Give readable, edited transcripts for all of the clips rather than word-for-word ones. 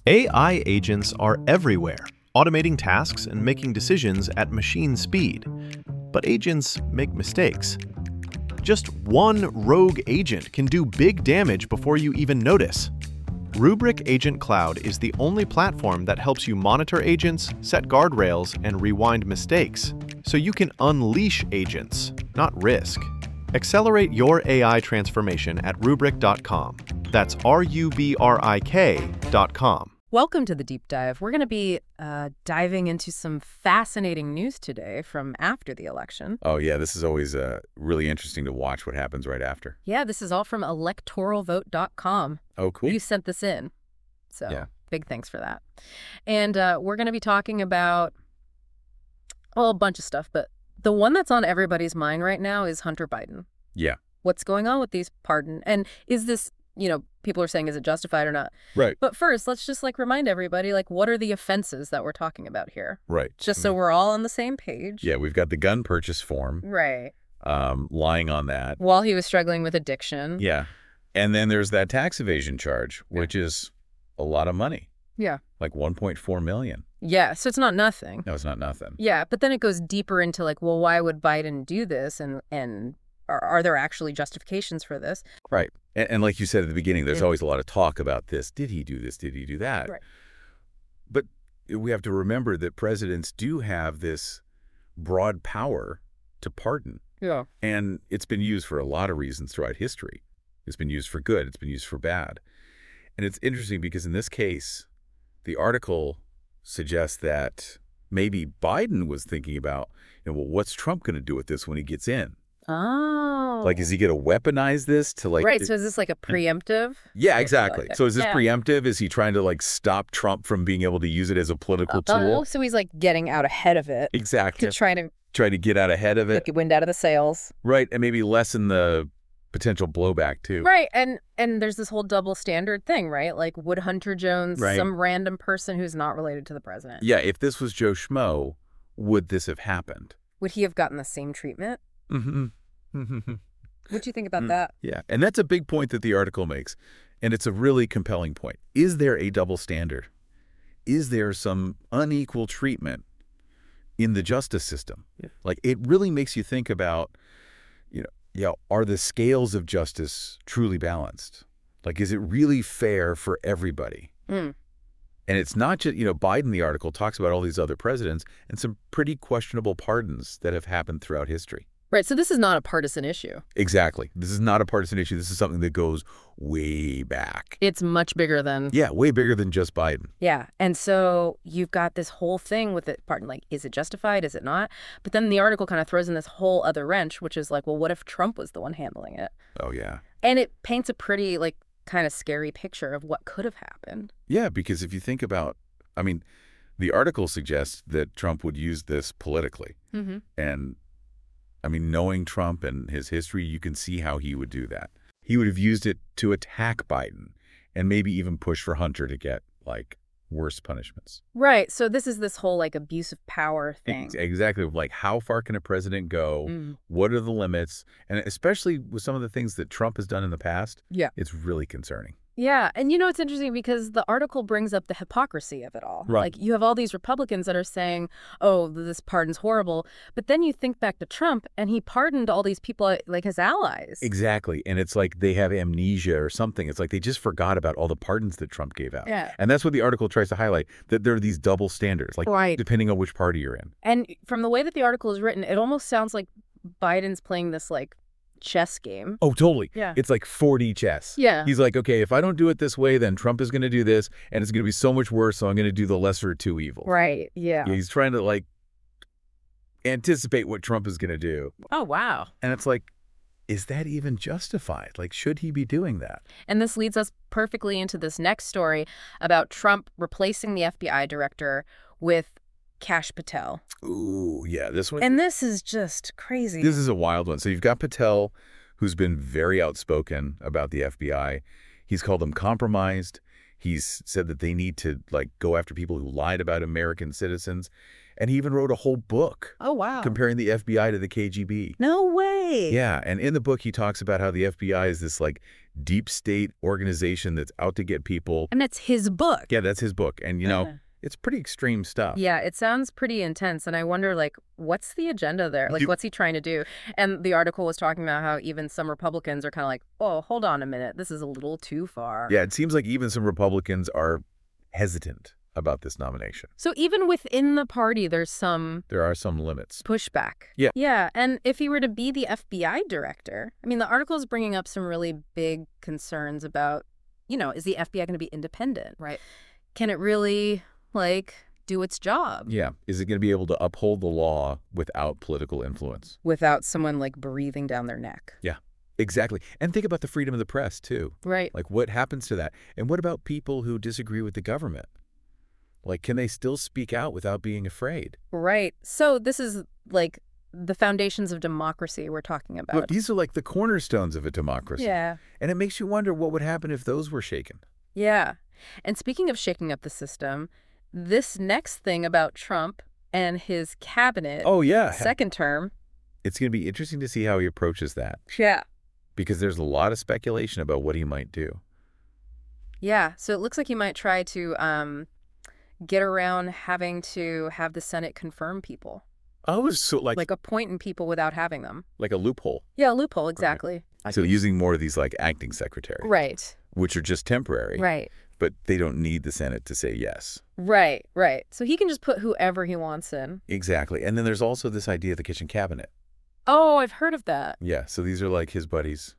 AI agents are everywhere, automating tasks and making decisions at machine speed. But agents make mistakes. Just one rogue agent can do big damage before you even notice. Rubrik Agent Cloud is the only platform that helps you monitor agents, set guardrails, and rewind mistakes, so you can unleash agents, not risk. Accelerate your AI transformation at Rubrik.com. That's RUBRIK.com. Welcome to the Deep Dive. We're going to be diving into some fascinating news today from after the election. Oh, yeah, this is always really interesting to watch what happens right after. Yeah, this is all from electoralvote.com. Oh, cool. You sent this in, so Yeah. Big thanks for that. And we're going to be talking about, well, a bunch of stuff, but the one that's on everybody's mind right now is Hunter Biden. Yeah. What's going on with these pardon? And is this, people are saying, is it justified or not? Right. But first, let's just remind everybody, what are the offenses that we're talking about here? Right. Just so we're all on the same page. Yeah, we've got the gun purchase form. Right. Lying on that. While he was struggling with addiction. Yeah. And then there's that tax evasion charge, which is a lot of money. Yeah. Like $1.4 million. Yeah, so it's not nothing. No, it's not nothing. Yeah, but then it goes deeper into well, why would Biden do this? And are there actually justifications for this? Right. And like you said at the beginning, there's always a lot of talk about this. Did he do this? Did he do that? Right. But we have to remember that presidents do have this broad power to pardon. Yeah. And it's been used for a lot of reasons throughout history. It's been used for good. It's been used for bad. And it's interesting because in this case, the article suggests that maybe Biden was thinking about, well, what's Trump going to do with this when he gets in? Oh. Is he going to weaponize this to Right, so is this a preemptive? Yeah, exactly. So is this Yeah. preemptive? Is he trying to stop Trump from being able to use it as a political tool? So he's getting out ahead of it. Exactly. To try to Try to get out ahead of it. get wind out of the sails. Right, and maybe lessen the potential blowback too. Right, and there's this whole double standard thing, right? Would Hunter Jones, Right. some random person who's not related to the president, Yeah, if this was Joe Schmo, would this have happened? would he have gotten the same treatment? Mm-hmm. What'd you think about that? Yeah, and that's a big point that the article makes, and it's a really compelling point. Is there a double standard? Is there some unequal treatment in the justice system? Yeah. It really makes you think about, are the scales of justice truly balanced? Is it really fair for everybody? Mm. And it's not just, Biden, the article, talks about all these other presidents and some pretty questionable pardons that have happened throughout history. Right, so this is not a partisan issue. Exactly. This is not a partisan issue. This is something that goes way back. It's much bigger than... Yeah, way bigger than just Biden. Yeah, and so you've got this whole thing with it, pardon, is it justified, is it not? But then the article kind of throws in this whole other wrench, which is well, what if Trump was the one handling it? Oh, yeah. And it paints a pretty, kind of scary picture of what could have happened. Yeah, because if you think about, the article suggests that Trump would use this politically. Mm-hmm. And, knowing Trump and his history, you can see how he would do that. He would have used it to attack Biden and maybe even push for Hunter to get, worse punishments. Right, so this is this whole, abuse of power thing. Exactly. How far can a president go? Mm. What are the limits? And especially with some of the things that Trump has done in the past, Yeah. it's really concerning. Yeah, and it's interesting because the article brings up the hypocrisy of it all. Right. You have all these Republicans that are saying, oh, this pardon's horrible. But then you think back to Trump, and he pardoned all these people his allies. Exactly. And it's they have amnesia or something. It's they just forgot about all the pardons that Trump gave out. Yeah. And that's what the article tries to highlight, that there are these double standards, Right. depending on which party you're in. And from the way that the article is written, it almost sounds like Biden's playing this chess game. Oh, totally. Yeah. It's 4D chess. Yeah. He's okay, if I don't do it this way, then Trump is going to do this, and it's going to be so much worse, so I'm going to do the lesser of two evils. Right, yeah. Yeah, he's trying to, anticipate what Trump is going to do. Oh, wow. And it's is that even justified? Should he be doing that? And this leads us perfectly into this next story about Trump replacing the FBI director with Kash Patel. Ooh, yeah, this one. And this is just crazy. This is a wild one. So you've got Patel, who's been very outspoken about the FBI. He's called them compromised. He's said that they need to go after people who lied about American citizens. And he even wrote a whole book Oh, wow. comparing the FBI to the KGB. No way. Yeah, and in the book he talks about how the FBI is this deep state organization that's out to get people. And it's his book. Yeah, that's his book. And, Uh-huh. it's pretty extreme stuff. Yeah, it sounds pretty intense. And I wonder, like, what's the agenda there? Like, what's he trying to do? And the article was talking about how even some Republicans are kind of like, oh, hold on a minute. This is a little too far. Yeah, it seems like even some Republicans are hesitant about this nomination. So even within the party, there's some There are some limits. pushback. Yeah. Yeah. And if he were to be the FBI director, I mean, the article is bringing up some really big concerns about, is the FBI going to be independent? Right. Can it really, do its job Yeah. Is it going to be able to uphold the law without political influence? without someone, breathing down their neck? Yeah, exactly. And think about the freedom of the press, too. Right. Like, what happens to that? And what about people who disagree with the government? Like, can they still speak out without being afraid? Right. So this is, the foundations of democracy we're talking about. Look, these are like the cornerstones of a democracy. Yeah. And it makes you wonder what would happen if those were shaken. Yeah. And speaking of shaking up the system, this next thing about Trump and his cabinet, Oh, yeah. second term. It's going to be interesting to see how he approaches that, Yeah. because there's a lot of speculation about what he might do. Yeah. So it looks like he might try to get around having to have the Senate confirm people, Oh, so like appointing people without having them. like a loophole. Yeah, loophole, exactly. So using more of these like acting secretaries, Right. which are just temporary, Right. but they don't need the Senate to say yes. Right. Right. So he can just put whoever he wants in. Exactly. And then there's also this idea of the kitchen cabinet. Oh, I've heard of that. Yeah. So these are like his buddies,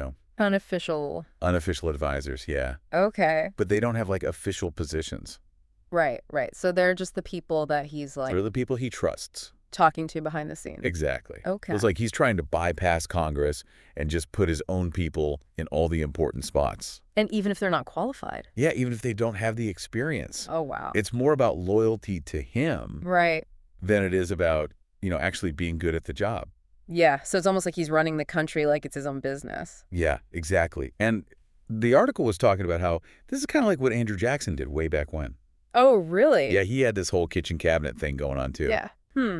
Unofficial. unofficial advisors. Yeah. Okay. But they don't have like official positions. Right. Right. So they're just the people that he's They're the people he trusts. talking to behind the scenes. Exactly. Okay. It's like he's trying to bypass Congress and just put his own people in all the important spots. And even if they're not qualified. Yeah, even if they don't have the experience. Oh, wow. It's more about loyalty to him Right. than it is about, actually being good at the job. Yeah. So it's almost like he's running the country like it's his own business. Yeah, exactly. And the article was talking about how this is kind of like what Andrew Jackson did way back when. Oh, really? Yeah, he had this whole kitchen cabinet thing going on too. Yeah.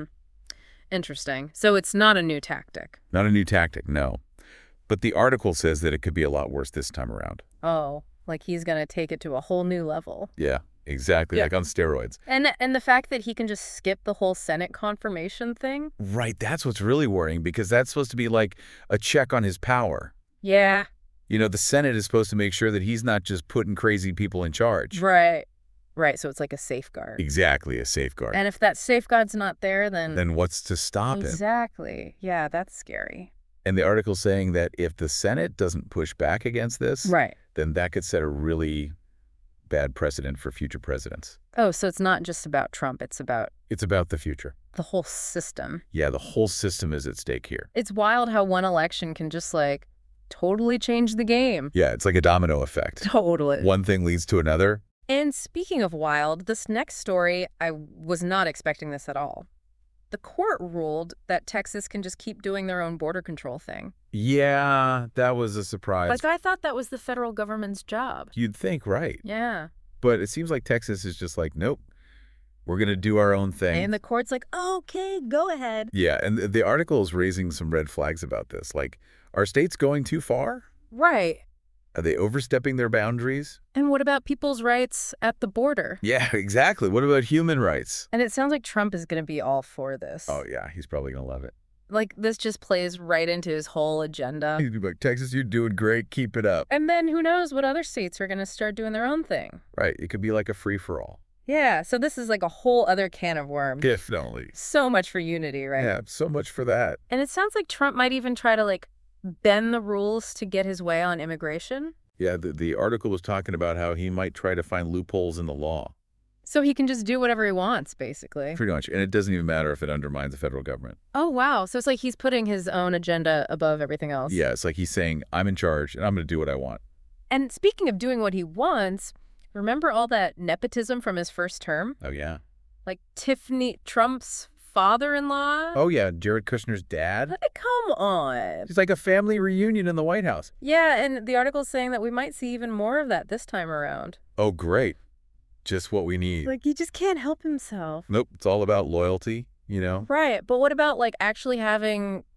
Interesting. So it's not a new tactic. Not a new tactic, no. But the article says that it could be a lot worse this time around. Oh, like he's going to take it to a whole new level. Yeah, exactly. Yeah. Like on steroids. And the fact that he can just skip the whole Senate confirmation thing? Right, that's what's really worrying, because that's supposed to be like a check on his power. Yeah. The Senate is supposed to make sure that he's not just putting crazy people in charge. Right. Right. So it's like a safeguard. Exactly, a safeguard. And if that safeguard's not there, Then what's to stop it? Exactly. Yeah, that's scary. And the article's saying that if the Senate doesn't push back against this, Right. then that could set a really bad precedent for future presidents. Oh, so it's not just about Trump. It's about It's about the future. the whole system. Yeah, the whole system is at stake here. It's wild how one election can just totally change the game. Yeah, it's like a domino effect. Totally. One thing leads to another. And speaking of wild, this next story, I was not expecting this at all. The court ruled that Texas can just keep doing their own border control thing. Yeah, that was a surprise. I thought that was the federal government's job. You'd think, right? Yeah. But it seems like Texas is just like, nope, we're going to do our own thing. And the court's like, okay, go ahead. Yeah, and the article is raising some red flags about this. Like, are states going too far? Right. Are they overstepping their boundaries? And what about people's rights at the border? Yeah, exactly. What about human rights? And it sounds like Trump is going to be all for this. Oh, yeah, he's probably going to love it. This just plays right into his whole agenda. He'd be like, Texas, you're doing great. Keep it up. And then who knows what other states are going to start doing their own thing. Right. It could be like a free-for-all. Yeah, so this is like a whole other can of worms. Definitely. So much for unity, right? Yeah, so much for that. And it sounds like Trump might even try to bend the rules to get his way on immigration. Yeah, the article was talking about how he might try to find loopholes in the law. So he can just do whatever he wants, basically. Pretty much. And it doesn't even matter if it undermines the federal government. Oh, wow. So it's like he's putting his own agenda above everything else. Yeah, it's like he's saying, I'm in charge and I'm going to do what I want. And speaking of doing what he wants, remember all that nepotism from his first term? Oh, yeah. Like Tiffany Trump's father-in-law? Oh, yeah, Jared Kushner's dad. Come on. It's like a family reunion in the White House. Yeah, and the article's saying that we might see even more of that this time around. Oh, great. Just what we need. He just can't help himself. Nope, it's all about loyalty, Right, but what about actually having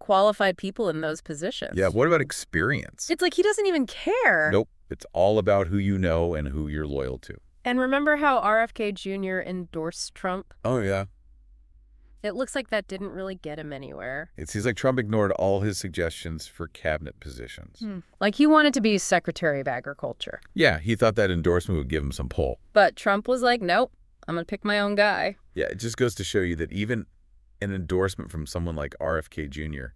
qualified people in those positions. Yeah, what about experience? It's like he doesn't even care. Nope. It's all about who you know and who you're loyal to. And remember how RFK Jr. endorsed Trump? Oh, yeah. It looks like that didn't really get him anywhere. It seems like Trump ignored all his suggestions for cabinet positions. Like he wanted to be Secretary of Agriculture. Yeah, he thought that endorsement would give him some pull. But Trump was like, nope, I'm going to pick my own guy. Yeah, it just goes to show you that even an endorsement from someone like RFK Jr.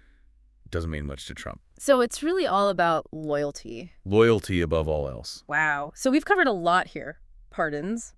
doesn't mean much to Trump. So it's really all about loyalty. Loyalty above all else. Wow. So we've covered a lot here. Pardons,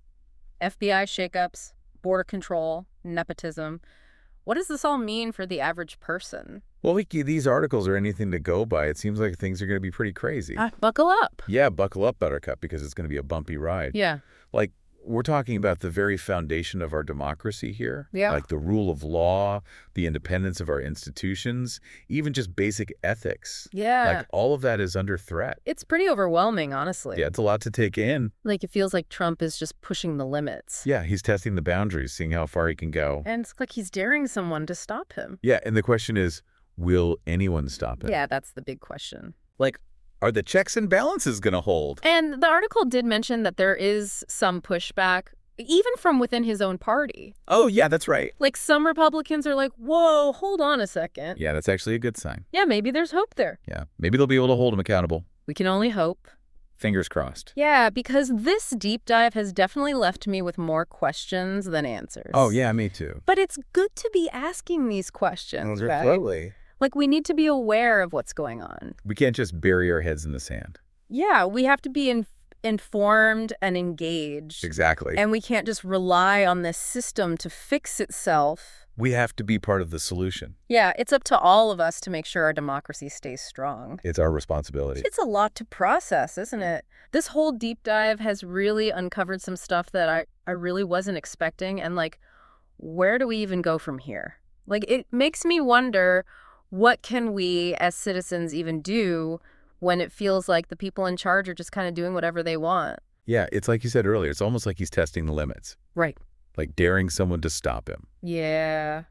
FBI shakeups, border control, nepotism. What does this all mean for the average person? Well, these articles are anything to go by. It seems like things are going to be pretty crazy. Buckle up. Yeah, buckle up, Buttercup, because it's going to be a bumpy ride. Yeah. Like, we're talking about the very foundation of our democracy here. Yeah. Like the rule of law, the independence of our institutions, even just basic ethics. Yeah. Like, all of that is under threat. It's pretty overwhelming, honestly. Yeah, it's a lot to take in. Like, it feels like Trump is just pushing the limits. Yeah, he's testing the boundaries, seeing how far he can go. And it's like he's daring someone to stop him. Yeah, and the question is, will anyone stop it? Yeah, that's the big question. Like, are the checks and balances going to hold? And the article did mention that there is some pushback, even from within his own party. Oh, yeah, that's right. Like, some Republicans are like, whoa, hold on a second. Yeah, that's actually a good sign. Yeah, maybe there's hope there. Yeah, maybe they'll be able to hold him accountable. We can only hope. Fingers crossed. Yeah, because this deep dive has definitely left me with more questions than answers. Oh, yeah, me too. But it's good to be asking these questions, right? Absolutely. Like, we need to be aware of what's going on. We can't just bury our heads in the sand. Yeah, we have to be informed and engaged. Exactly. And we can't just rely on this system to fix itself. We have to be part of the solution. Yeah, it's up to all of us to make sure our democracy stays strong. It's our responsibility. It's a lot to process, isn't it? This whole deep dive has really uncovered some stuff that I really wasn't expecting. And, like, where do we even go from here? Like, it makes me wonder, what can we as citizens even do when it feels like the people in charge are just kind of doing whatever they want? Yeah, it's like you said earlier. It's almost like he's testing the limits. Right. Like daring someone to stop him. Yeah.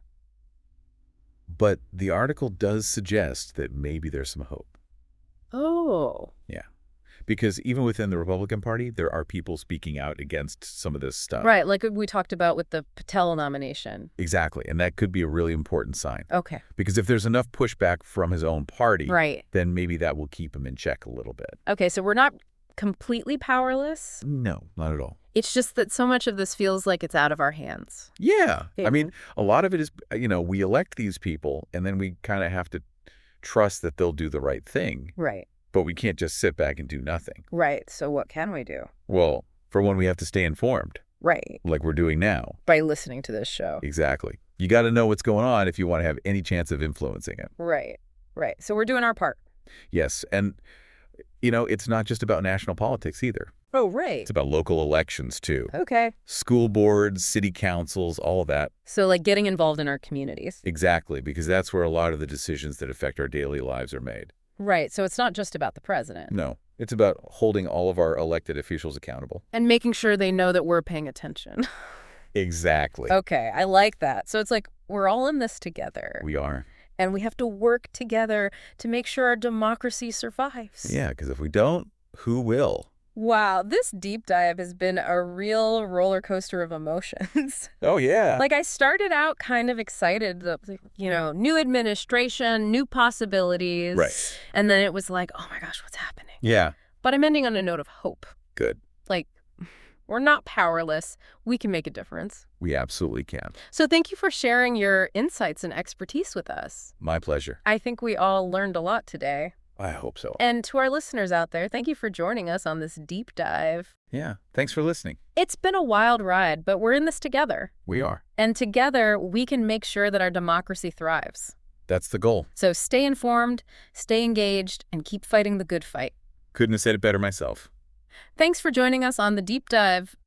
But the article does suggest that maybe there's some hope. Oh. Yeah. Because even within the Republican Party, there are people speaking out against some of this stuff. Right, like we talked about with the Patel nomination. Exactly. And that could be a really important sign. Okay. Because if there's enough pushback from his own party, right, then maybe that will keep him in check a little bit. Okay, so we're not completely powerless? No, not at all. It's just that so much of this feels like it's out of our hands. Yeah. I mean, a lot of it is, we elect these people and then we kind of have to trust that they'll do the right thing. Right. But we can't just sit back and do nothing. Right. So what can we do? Well, for one, we have to stay informed. Right. Like we're doing now. By listening to this show. Exactly. You got to know what's going on if you want to have any chance of influencing it. Right. Right. So we're doing our part. Yes. And, it's not just about national politics either. Oh, right. It's about local elections, too. Okay. School boards, city councils, all of that. So, like, getting involved in our communities. Exactly, because that's where a lot of the decisions that affect our daily lives are made. Right. So it's not just about the president. No. It's about holding all of our elected officials accountable. And making sure they know that we're paying attention. Exactly. Okay. I like that. So it's like we're all in this together. We are. And we have to work together to make sure our democracy survives. Yeah, because if we don't, who will? Wow, this deep dive has been a real roller coaster of emotions. Oh, yeah. Like, I started out kind of excited, new administration, new possibilities. Right. And then it was like, oh my gosh, what's happening? Yeah. But I'm ending on a note of hope. Good. Like, we're not powerless. We can make a difference. We absolutely can. So thank you for sharing your insights and expertise with us. My pleasure. I think we all learned a lot today. I hope so. And to our listeners out there, thank you for joining us on this deep dive. Yeah. Thanks for listening. It's been a wild ride, but we're in this together. We are. And together, we can make sure that our democracy thrives. That's the goal. So stay informed, stay engaged, and keep fighting the good fight. Couldn't have said it better myself. Thanks for joining us on The Deep Dive.